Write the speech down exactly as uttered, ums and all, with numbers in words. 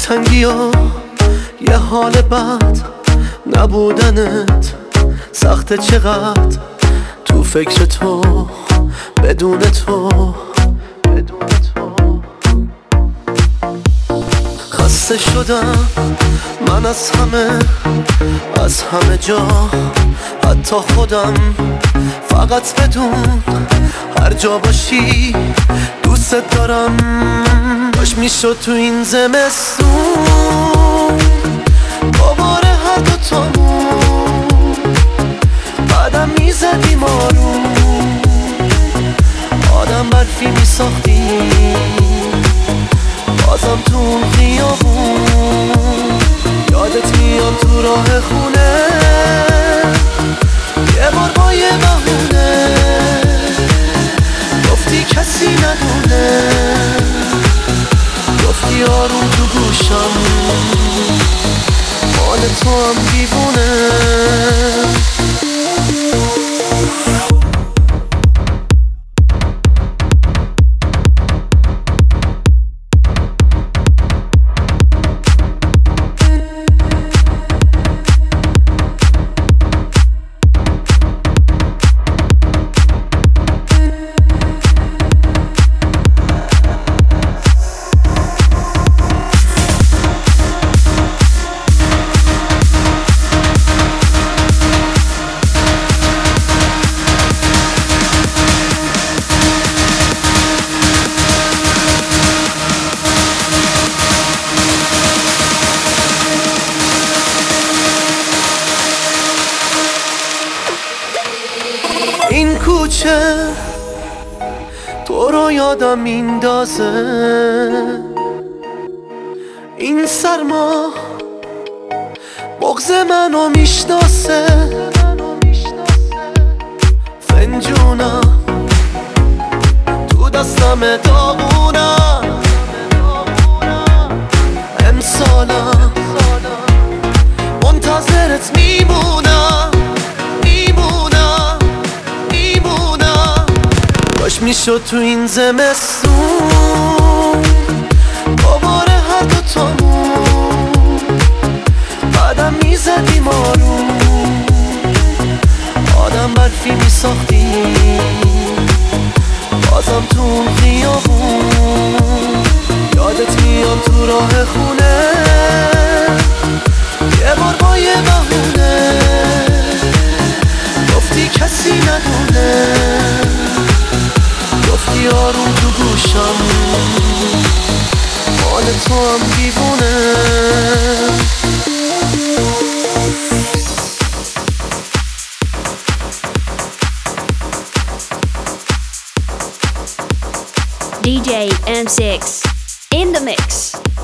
دلتنگی و یه حال بد نبودنت سخته چقدر تو فکر تو بدون تو بدون تو خسته شدم من از همه از همه جا حتی خودم فقط بدون هر جا باشی دوست دارم باش میشد تو این زمستون دوباره هر دوتامون بعدم میزدیم آروم آدم برفی میساختیم بازم تو اون خیابون یادت میاد تو راه خونه یه بار با یه بهونه گفتی کسی ندونه گفتی آروم تو گوشم مال تو هم دیوونه این کوچه تو رو یادم میندازه این سرما بغض منو میشناسه فنجونم تو دستم داغونم امسالم منتظرت میمونم میشد تو این زمستون دوباره هر دوتامون بعدم میزدیم آروم آدم برفی میساختیم بازم تو اون خیابون یادت میاد تو راه خونه یه بار با یه بهونه گفتی کسی ندونه گفتی آروم تو گوشم مال تو هم دیوونه D J M six in the mix.